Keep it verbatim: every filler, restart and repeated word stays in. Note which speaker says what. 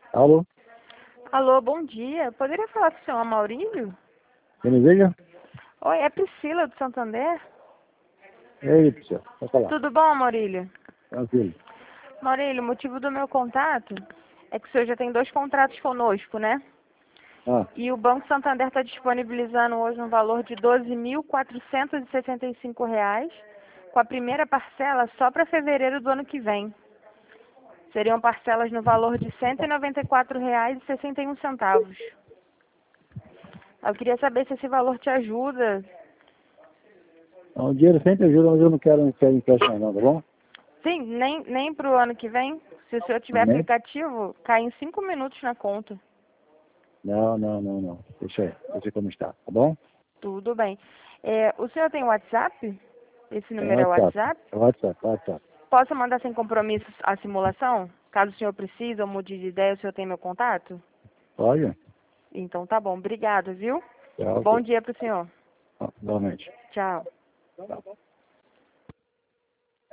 Speaker 1: Alô?
Speaker 2: Alô, bom dia. Poderia falar com o senhor Maurílio?
Speaker 1: Quem me veja?
Speaker 2: Oi, é Priscila do Santander.
Speaker 1: E aí, pessoal? Pode falar.
Speaker 2: Tudo bom, Maurílio?
Speaker 1: Tranquilo.
Speaker 2: Maurílio, o motivo do meu contato é que o senhor já tem dois contratos conosco, né?
Speaker 1: Ah,
Speaker 2: E o Banco Santander está disponibilizando hoje um valor de doze mil quatrocentos e sessenta e cinco reais, com a primeira parcela só para fevereiro do ano que vem. Seriam parcelas no valor de cento e noventa e quatro reais e sessenta e um centavos. Eu queria saber se esse valor te ajuda.
Speaker 1: o dinheiro sempre ajuda, mas eu não quero, não quero empréstimo não, tá bom?
Speaker 2: Sim, nem, nem para o ano que vem. Se o senhor tiver
Speaker 1: Nem?
Speaker 2: aplicativo, cai em cinco minutos na conta.
Speaker 1: Não, não, não, não. Deixa aí. Deixa como está, tá bom?
Speaker 2: Tudo bem. É, o senhor tem WhatsApp? Esse
Speaker 1: É
Speaker 2: número é
Speaker 1: WhatsApp.
Speaker 2: WhatsApp?
Speaker 1: É WhatsApp, WhatsApp.
Speaker 2: Posso mandar sem compromisso a simulação? Caso o senhor precise ou mude de ideia, o senhor tem meu contato?
Speaker 1: Pode?
Speaker 2: Então tá bom. Obrigado, viu?
Speaker 1: Tá,
Speaker 2: Bom
Speaker 1: ok.
Speaker 2: dia para o senhor.
Speaker 1: Ah, Realmente.
Speaker 2: Tchau.
Speaker 1: Tá.